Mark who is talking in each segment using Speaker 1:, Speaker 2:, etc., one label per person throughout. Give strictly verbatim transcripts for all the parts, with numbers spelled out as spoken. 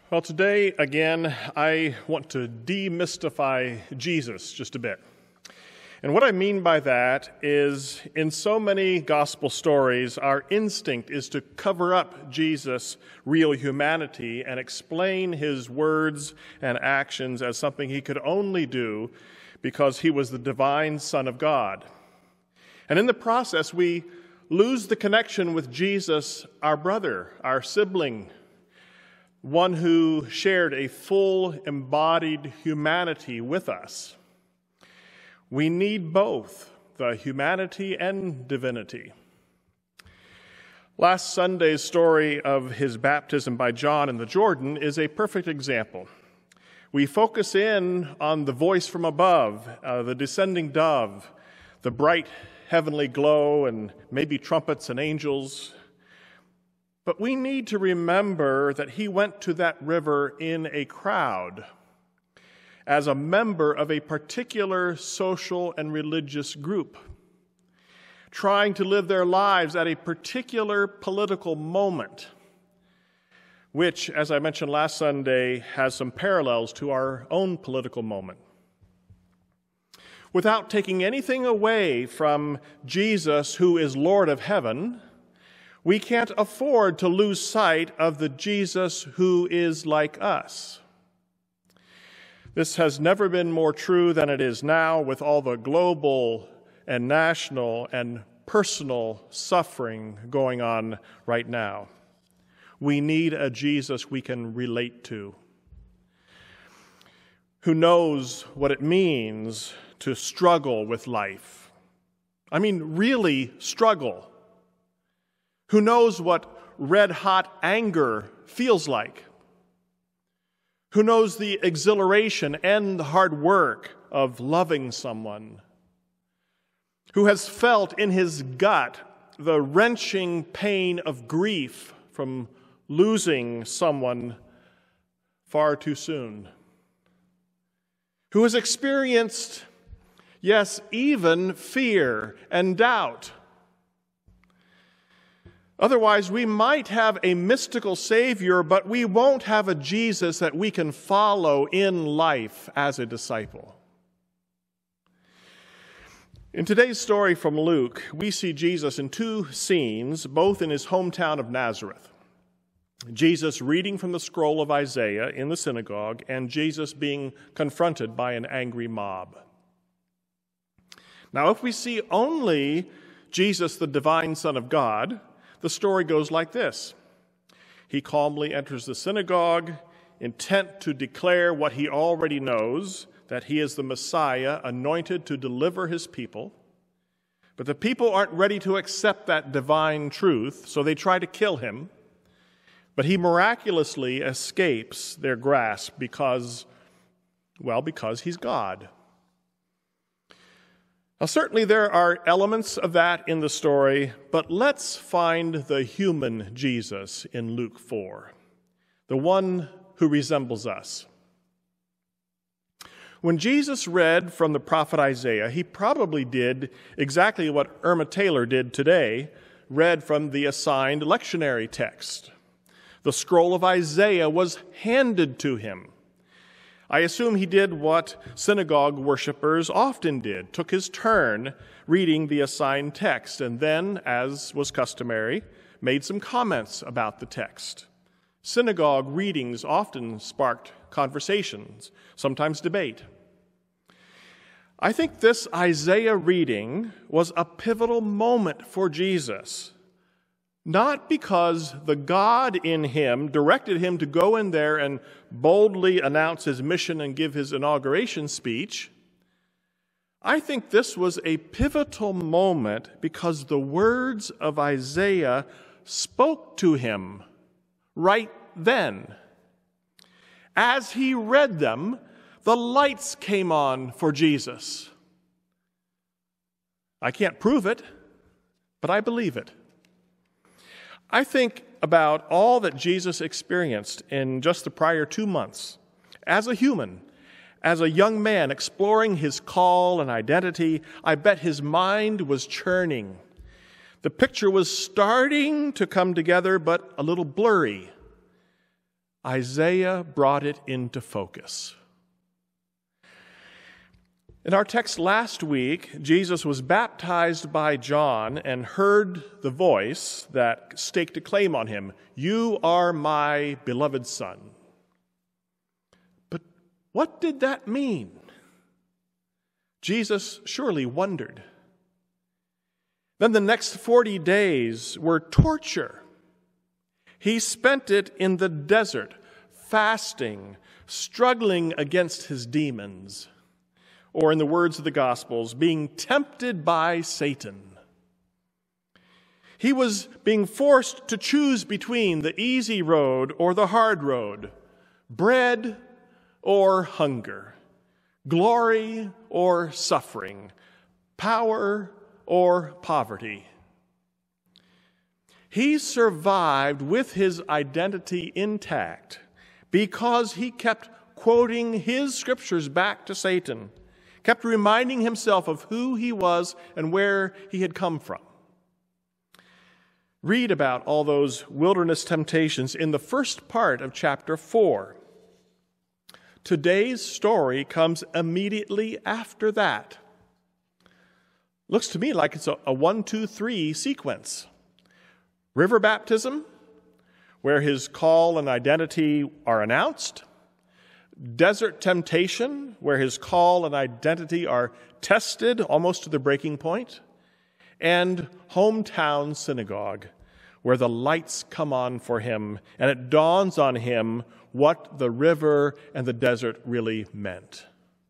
Speaker 1: Well, today, again, I want to demystify Jesus just a bit. And what I mean by that is, in so many gospel stories, our instinct is to cover up Jesus' real humanity and explain his words and actions as something he could only do because he was the divine Son of God. And in the process, we lose the connection with Jesus, our brother, our sibling, one who shared a full embodied humanity with us. We need both the humanity and divinity. Last Sunday's story of his baptism by John in the Jordan is a perfect example. We focus in on the voice from above, uh, the descending dove, the bright heavenly glow, and maybe trumpets and angels. But we need to remember that he went to that river in a crowd, as a member of a particular social and religious group, trying to live their lives at a particular political moment, which, as I mentioned last Sunday, has some parallels to our own political moment. Without taking anything away from Jesus, who is Lord of heaven, we can't afford to lose sight of the Jesus who is like us. This has never been more true than it is now, with all the global and national and personal suffering going on right now. We need a Jesus we can relate to, who knows what it means to struggle with life. I mean, really struggle. Who knows what red-hot anger feels like? Who knows the exhilaration and the hard work of loving someone? Who has felt in his gut the wrenching pain of grief from losing someone far too soon? Who has experienced, yes, even fear and doubt? Otherwise, we might have a mystical Savior, but we won't have a Jesus that we can follow in life as a disciple. In today's story from Luke, we see Jesus in two scenes, both in his hometown of Nazareth. Jesus reading from the scroll of Isaiah in the synagogue, and Jesus being confronted by an angry mob. Now, if we see only Jesus, the divine Son of God, the story goes like this. He calmly enters the synagogue, intent to declare what he already knows, that he is the Messiah, anointed to deliver his people. But the people aren't ready to accept that divine truth, so they try to kill him. But he miraculously escapes their grasp because, well, because he's God. Now, certainly there are elements of that in the story, but let's find the human Jesus in Luke four, the one who resembles us. When Jesus read from the prophet Isaiah, he probably did exactly what Irma Taylor did today, read from the assigned lectionary text. The scroll of Isaiah was handed to him. I assume he did what synagogue worshipers often did, took his turn reading the assigned text, and then, as was customary, made some comments about the text. Synagogue readings often sparked conversations, sometimes debate. I think this Isaiah reading was a pivotal moment for Jesus. Not because the God in him directed him to go in there and boldly announce his mission and give his inauguration speech. I think this was a pivotal moment because the words of Isaiah spoke to him right then. As he read them, the lights came on for Jesus. I can't prove it, but I believe it. I think about all that Jesus experienced in just the prior two months as a human, as a young man exploring his call and identity. I bet his mind was churning. The picture was starting to come together, but a little blurry. Isaiah brought it into focus. In our text last week, Jesus was baptized by John and heard the voice that staked a claim on him, "You are my beloved Son." But what did that mean? Jesus surely wondered. Then the next forty days were torture. He spent it in the desert, fasting, struggling against his demons. Or in the words of the Gospels, being tempted by Satan. He was being forced to choose between the easy road or the hard road, bread or hunger, glory or suffering, power or poverty. He survived with his identity intact because he kept quoting his scriptures back to Satan, kept reminding himself of who he was and where he had come from. Read about all those wilderness temptations in the first part of chapter four. Today's story comes immediately after that. Looks to me like it's a, a one, two, three sequence. River baptism, where his call and identity are announced. Desert temptation, where his call and identity are tested almost to the breaking point. And hometown synagogue, where the lights come on for him and it dawns on him what the river and the desert really meant.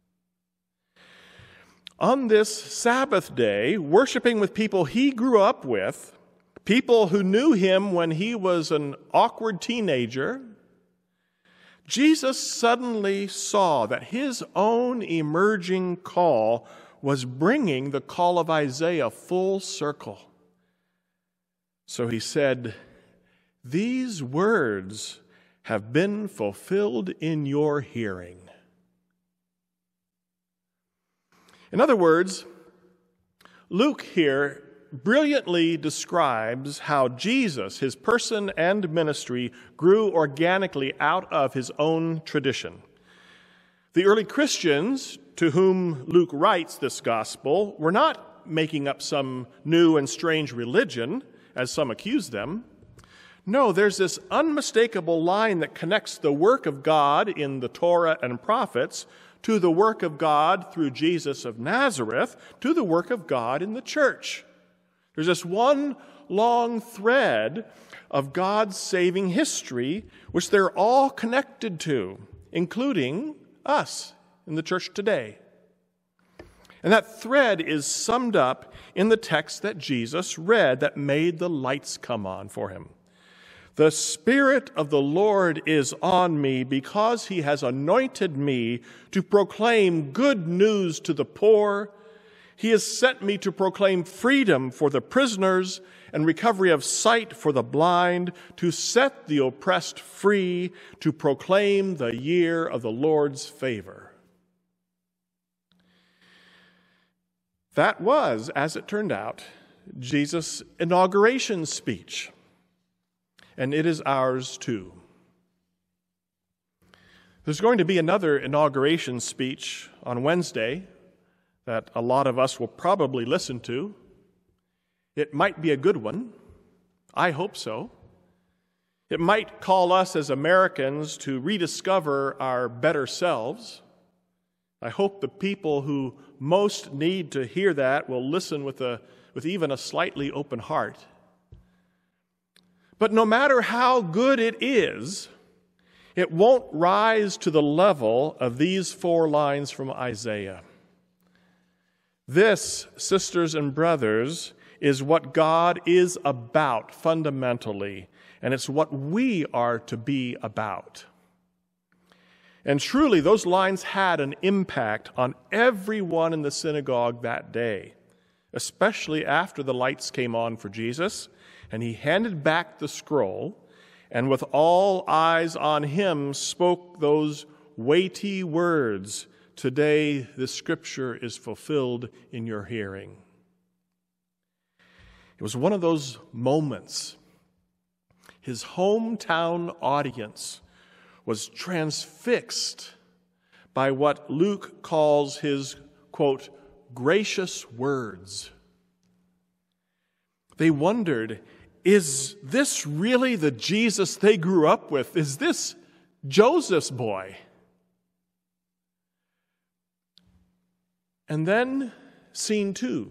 Speaker 1: On this Sabbath day, worshiping with people he grew up with, people who knew him when he was an awkward teenager, Jesus suddenly saw that his own emerging call was bringing the call of Isaiah full circle. So he said, "These words have been fulfilled in your hearing." In other words, Luke here brilliantly describes how Jesus, his person and ministry, grew organically out of his own tradition. The early Christians, to whom Luke writes this gospel, were not making up some new and strange religion, as some accuse them. No, there's this unmistakable line that connects the work of God in the Torah and prophets to the work of God through Jesus of Nazareth to the work of God in the church. There's this one long thread of God's saving history, which they're all connected to, including us in the church today. And that thread is summed up in the text that Jesus read that made the lights come on for him. "The Spirit of the Lord is on me because he has anointed me to proclaim good news to the poor. He has sent me to proclaim freedom for the prisoners and recovery of sight for the blind, to set the oppressed free, to proclaim the year of the Lord's favor." That was, as it turned out, Jesus' inauguration speech. And it is ours too. There's going to be another inauguration speech on Wednesday that a lot of us will probably listen to. It might be a good one. I hope so. It might call us as Americans to rediscover our better selves. I hope the people who most need to hear that will listen with a with even a slightly open heart. But no matter how good it is, it won't rise to the level of these four lines from Isaiah. This, sisters and brothers, is what God is about fundamentally, and it's what we are to be about. And truly, those lines had an impact on everyone in the synagogue that day, especially after the lights came on for Jesus, and he handed back the scroll, and with all eyes on him spoke those weighty words, "Today this scripture is fulfilled in your hearing." It was one of those moments. His hometown audience was transfixed by what Luke calls his, quote, gracious words. They wondered, is this really the Jesus they grew up with? Is this Joseph's boy? And then, scene two.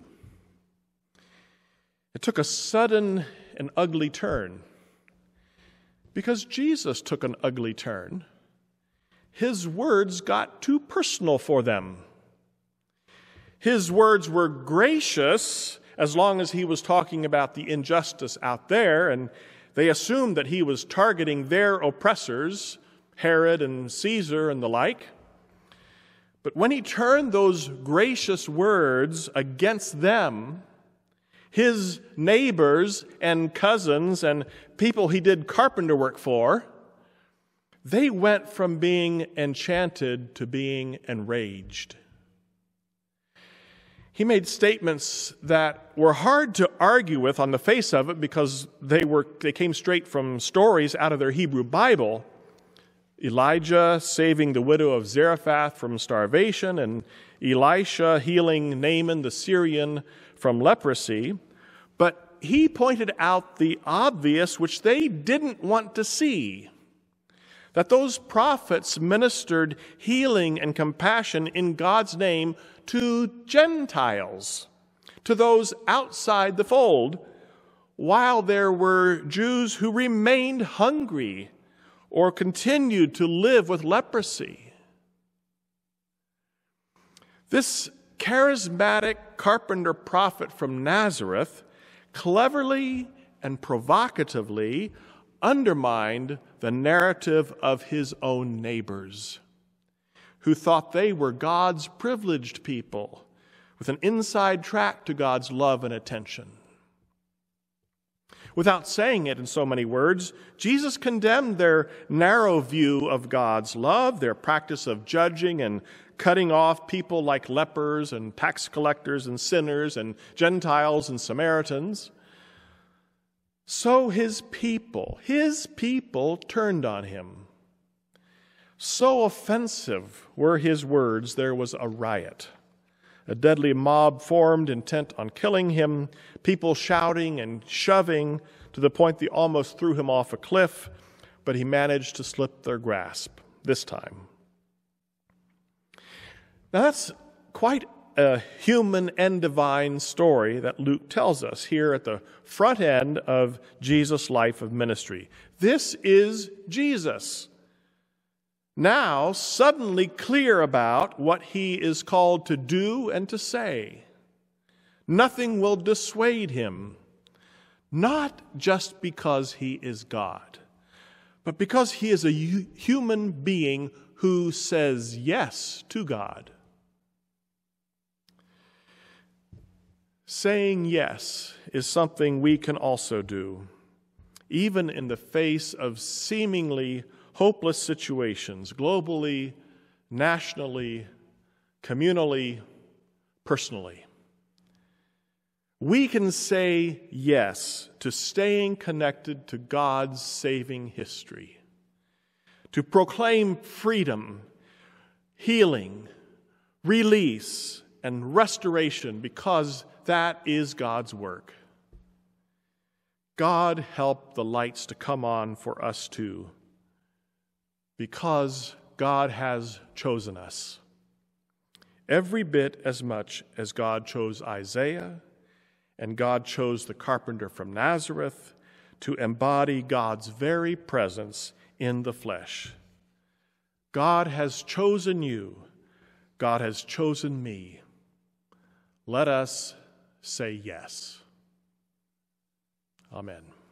Speaker 1: It took a sudden and ugly turn. Because Jesus took an ugly turn, his words got too personal for them. His words were gracious as long as he was talking about the injustice out there, and they assumed that he was targeting their oppressors, Herod and Caesar and the like. But when he turned those gracious words against them, his neighbors and cousins and people he did carpenter work for, they went from being enchanted to being enraged. He made statements that were hard to argue with on the face of it because they were they came straight from stories out of their Hebrew Bible. Elijah saving the widow of Zarephath from starvation, and Elisha healing Naaman the Syrian from leprosy. But he pointed out the obvious, which they didn't want to see, that those prophets ministered healing and compassion in God's name to Gentiles, to those outside the fold, while there were Jews who remained hungry or continued to live with leprosy. This charismatic carpenter prophet from Nazareth cleverly and provocatively undermined the narrative of his own neighbors, who thought they were God's privileged people with an inside track to God's love and attention. Without saying it in so many words, Jesus condemned their narrow view of God's love, their practice of judging and cutting off people like lepers and tax collectors and sinners and Gentiles and Samaritans. So his people, his people turned on him. So offensive were his words, there was a riot. A deadly mob formed, intent on killing him, people shouting and shoving to the point they almost threw him off a cliff, but he managed to slip their grasp this time. Now that's quite a human and divine story that Luke tells us here at the front end of Jesus' life of ministry. This is Jesus, now suddenly clear about what he is called to do and to say. Nothing will dissuade him, not just because he is God, but because he is a human being who says yes to God. Saying yes is something we can also do, even in the face of seemingly hopeless situations, globally, nationally, communally, personally. We can say yes to staying connected to God's saving history, to proclaim freedom, healing, release, and restoration, because that is God's work. God help the lights to come on for us too, because God has chosen us every bit as much as God chose Isaiah and God chose the carpenter from Nazareth to embody God's very presence in the flesh. God has chosen you. God has chosen me. Let us say yes. Amen.